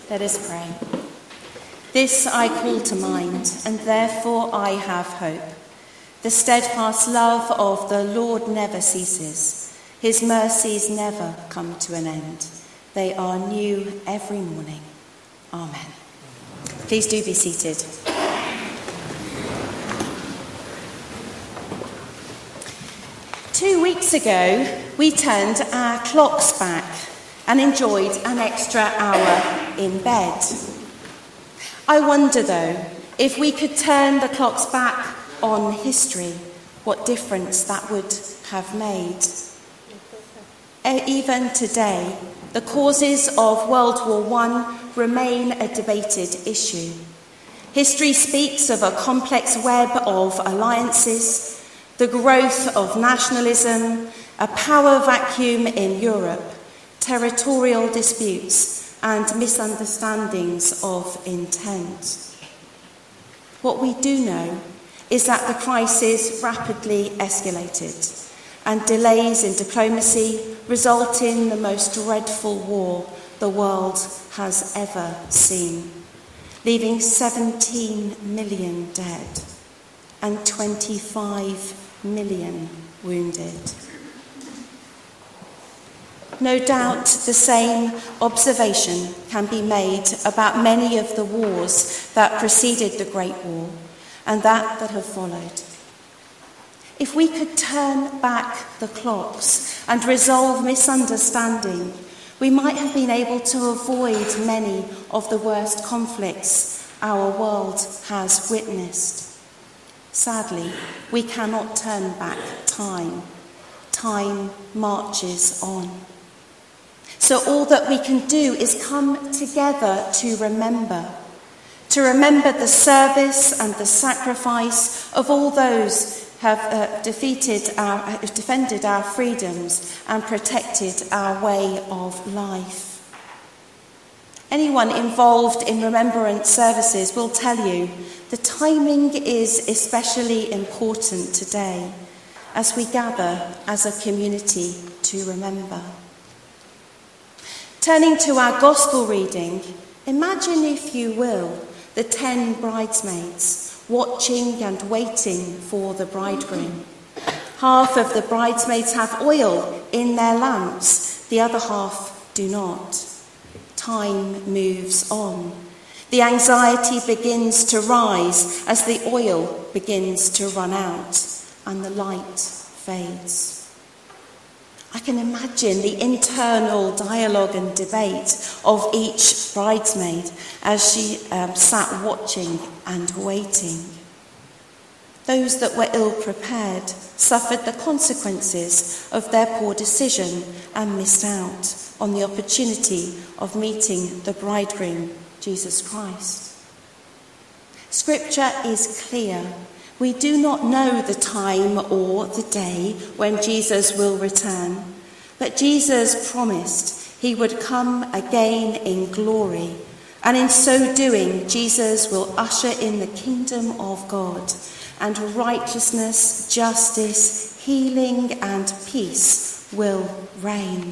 Let us pray. This I call to mind, and therefore I have hope. The steadfast love of the Lord never ceases. His mercies never come to an end. They are new every morning. Amen. Please do be seated. Two weeks ago, we turned our clocks back and enjoyed an extra hour in bed. I wonder, though, if we could turn the clocks back on history, what difference that would have made. Even today, the causes of World War I remain a debated issue. History speaks of a complex web of alliances, the growth of nationalism, a power vacuum in Europe, territorial disputes, and misunderstandings of intent. What we do know is that the crisis rapidly escalated, and delays in diplomacy result in the most dreadful war the world has ever seen, leaving 17 million dead and 25 million wounded. No doubt the same observation can be made about many of the wars that preceded the Great War and that have followed. If we could turn back the clocks and resolve misunderstanding, we might have been able to avoid many of the worst conflicts our world has witnessed. Sadly, we cannot turn back time. Time marches on. So all that we can do is come together to remember the service and the sacrifice of all those who have defended our freedoms and protected our way of life. Anyone involved in remembrance services will tell you the timing is especially important today as we gather as a community to remember. Turning to our gospel reading, imagine, if you will, the 10 bridesmaids watching and waiting for the bridegroom. Half of the bridesmaids have oil in their lamps, the other half do not. Time moves on. The anxiety begins to rise as the oil begins to run out and the light fades. I can imagine the internal dialogue and debate of each bridesmaid as she sat watching and waiting. Those that were ill-prepared suffered the consequences of their poor decision and missed out on the opportunity of meeting the bridegroom, Jesus Christ. Scripture is clear. We do not know the time or the day when Jesus will return, but Jesus promised he would come again in glory, and in so doing, Jesus will usher in the kingdom of God, and righteousness, justice, healing, and peace will reign.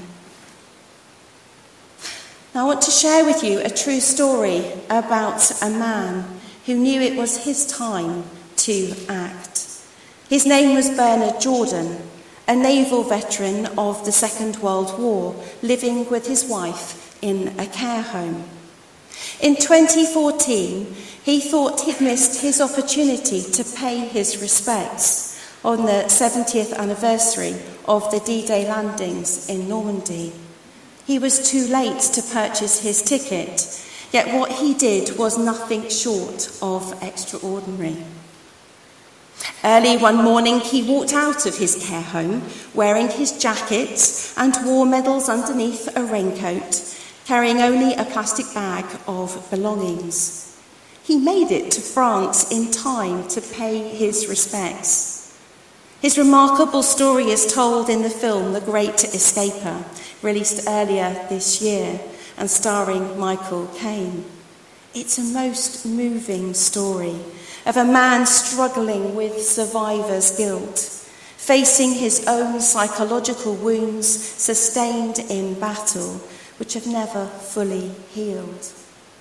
Now, I want to share with you a true story about a man who knew it was his time to act. His name was Bernard Jordan, a naval veteran of the Second World War, living with his wife in a care home. In 2014, he thought he'd missed his opportunity to pay his respects on the 70th anniversary of the D-Day landings in Normandy. He was too late to purchase his ticket, yet what he did was nothing short of extraordinary. Early one morning, he walked out of his care home wearing his jacket and war medals underneath a raincoat, carrying only a plastic bag of belongings. He made it to France in time to pay his respects. His remarkable story is told in the film The Great Escaper, released earlier this year and starring Michael Caine. It's a most moving story of a man struggling with survivor's guilt, facing his own psychological wounds sustained in battle, which have never fully healed.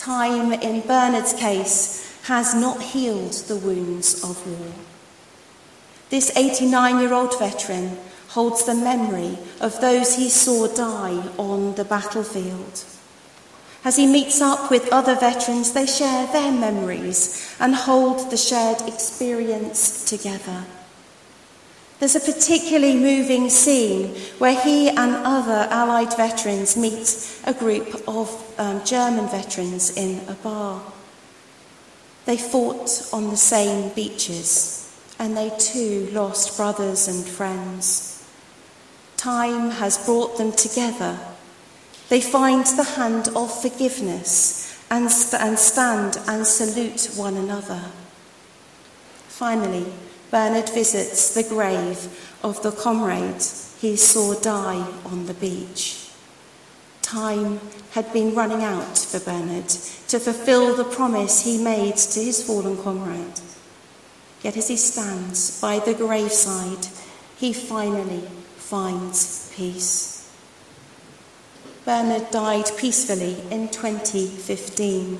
Time, in Bernard's case, has not healed the wounds of war. This 89-year-old veteran holds the memory of those he saw die on the battlefield. As he meets up with other veterans, they share their memories and hold the shared experience together. There's a particularly moving scene where he and other Allied veterans meet a group of German veterans in a bar. They fought on the same beaches, and they too lost brothers and friends. Time has brought them together. They find the hand of forgiveness and stand and salute one another. Finally, Bernard visits the grave of the comrade he saw die on the beach. Time had been running out for Bernard to fulfill the promise he made to his fallen comrade. Yet as he stands by the graveside, he finally finds peace. Bernard died peacefully in 2015.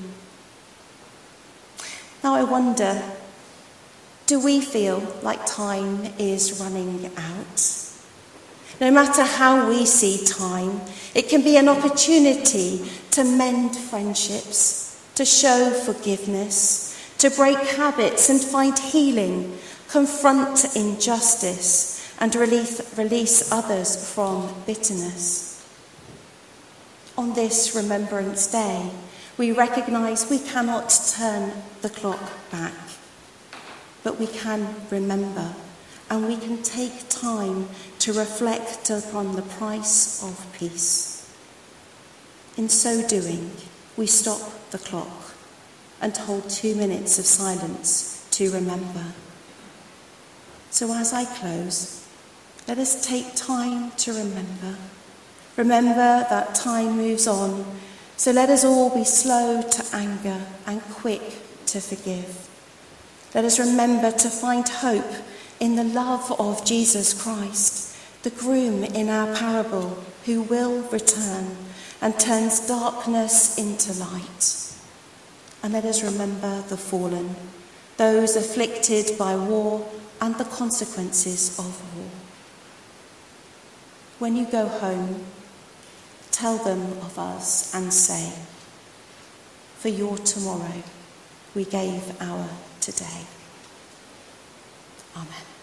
Now I wonder, do we feel like time is running out? No matter how we see time, it can be an opportunity to mend friendships, to show forgiveness, to break habits and find healing, confront injustice, and release others from bitterness. On this Remembrance Day, we recognise we cannot turn the clock back, but we can remember, and we can take time to reflect upon the price of peace. In so doing, we stop the clock and hold 2 minutes of silence to remember. So as I close, let us take time to remember. Remember that time moves on, so let us all be slow to anger and quick to forgive. Let us remember to find hope in the love of Jesus Christ, the groom in our parable who will return and turns darkness into light. And let us remember the fallen, those afflicted by war and the consequences of war. When you go home, tell them of us and say, for your tomorrow we gave our today. Amen.